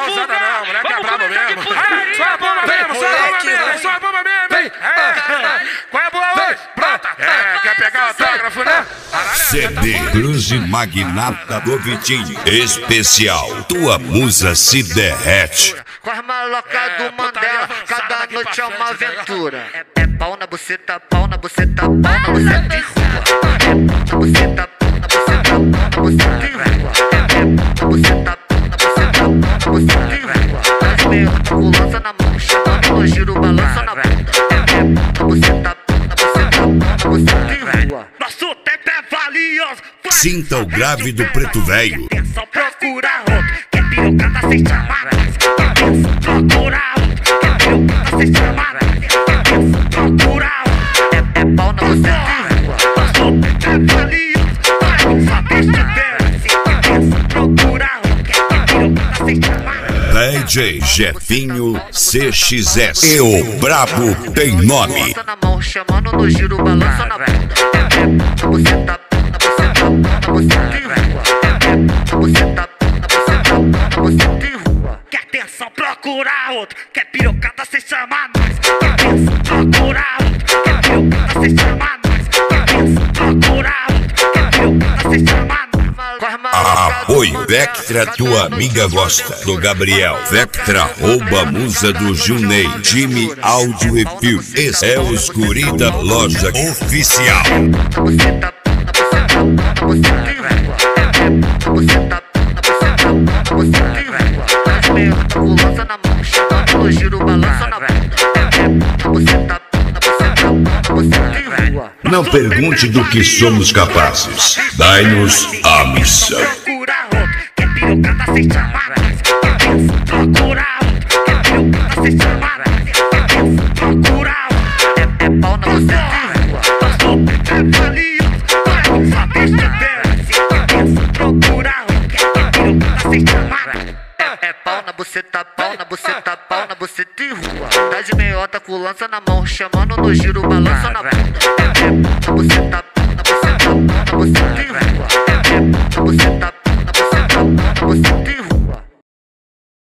ousada não, moleque é brabo mesmo. Só a bomba mesmo, só a bomba mesmo, só a bomba mesmo, hein? Qual é a boa hoje? Pronta. Quer pegar o autógrafo, né? CD Cruz Magnata do Vitinho. Especial, tua musa se derrete. Com as malocas do Mandela, cada noite é uma aventura. É pau na buceta, pau na buceta, pau na buceta de rua. É pau na buceta, pau na buceta, pau na buceta de rua. É pau na buceta, pau na buceta, pau na buceta de rua. As meias com lança na mão, chamando no giro, balança na bunda. É pau na buceta, pau na buceta, pau na buceta de rua. Nosso tempo é valioso. Sinta o grave do preto velho. Só procura outro, que é pirocada sem chamar. Procura outro, que é pirocada sem chamar. Procura outro, é pau na buceta de rua. Nosso tempo é valioso, vai saber se der. Procura outro, que é pirocada sem chamar. DJ Jefinho CXS. E o brabo tem nome. Balança na mão, chamando no giro, balança na bunda. É buceta, na buceta de rua. É buceta, na buceta de rua. Quer atenção, procura outro. Quer pirocada, cê chama nós. Quer atenção, procura outro. Quer pirocada, cê chama nós. Quer atenção, procura outro. Quer pirocada, cê chama nós. Apoio Vectra, tua amiga gosta. Do Gabriel Vectra, rouba musa do Junei. Time Áudio e Fio. Esse é o Escurida Loja Oficial. Buceta, na buceta de rua. Buceta, na buceta de rua. As meias com lança na mão, chamando no giro, balança na bunda. Buceta, na buceta de rua. Não pergunte do que somos capazes. Dai-nos a missão. Procura outro, que é pirocada sem chamar. Procura outro, que é pirocada sem chamar. Procura outro, é pau na buceta de rua. Nosso tempo é valioso, vai saber se der. Procura outro, que é pirocada sem chamar. É pau na buceta, pau na buceta, pau na buceta de rua. Tá de meiota com lança na mão, chamando no giro, balança na bunda. É buceta,